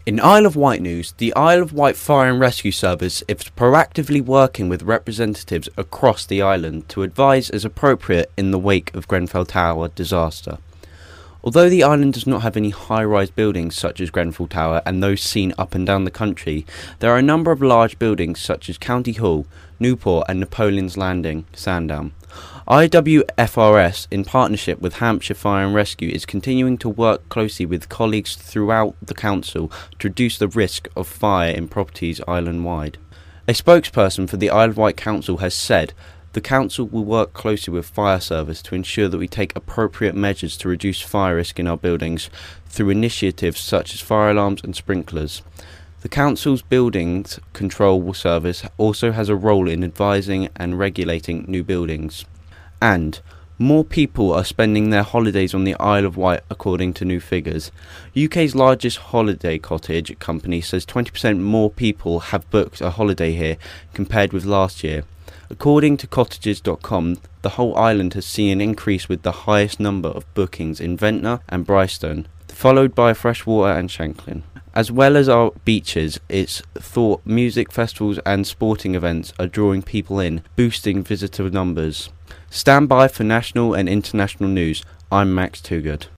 In Isle of Wight news, the Isle of Wight Fire and Rescue Service is proactively working with representatives across the island to advise as appropriate in the wake of Grenfell Tower disaster. Although the island does not have any high-rise buildings such as Grenfell Tower and those seen up and down the country, there are a number of large buildings such as County Hall, Newport and Napoleon's Landing, Sandown. IWFRS, in partnership with Hampshire Fire and Rescue, is continuing to work closely with colleagues throughout the council to reduce the risk of fire in properties island-wide. A spokesperson for the Isle of Wight Council has said, "The council will work closely with fire service to ensure that we take appropriate measures to reduce fire risk in our buildings through initiatives such as fire alarms and sprinklers." The council's buildings control service also has a role in advising and regulating new buildings. And more people are spending their holidays on the Isle of Wight according to new figures. UK's largest holiday cottage company says 20% more people have booked a holiday here compared with last year. According to cottages.com, the whole island has seen an increase with the highest number of bookings in Ventnor and Bristol, followed by Freshwater and Shanklin. As well as our beaches, it's thought music festivals and sporting events are drawing people in, boosting visitor numbers. Stand by for national and international news. I'm Max Toogood.